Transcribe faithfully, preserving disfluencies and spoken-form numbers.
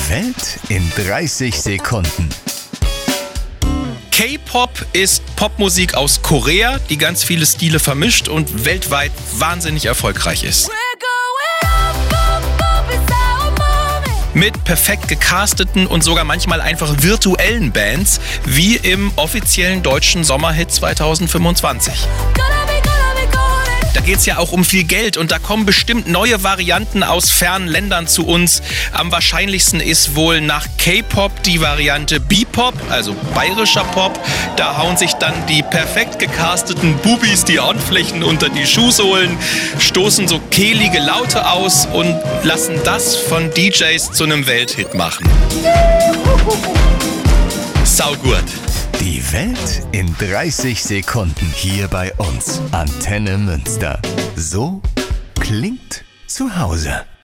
Welt in dreißig Sekunden. K-Pop ist Popmusik aus Korea, die ganz viele Stile vermischt und weltweit wahnsinnig erfolgreich ist. Mit perfekt gecasteten und sogar manchmal einfach virtuellen Bands, wie im offiziellen deutschen Sommerhit zwanzig fünfundzwanzig. Da geht es ja auch um viel Geld und da kommen bestimmt neue Varianten aus fernen Ländern zu uns. Am wahrscheinlichsten ist wohl nach K-Pop die Variante B-Pop, also bayerischer Pop. Da hauen sich dann die perfekt gecasteten Bubis die Handflächen unter die Schuhsohlen, stoßen so kehlige Laute aus und lassen das von D Js zu einem Welthit machen. Saugut. Die Welt in dreißig Sekunden hier bei uns. Antenne Münster. So klingt zu Hause.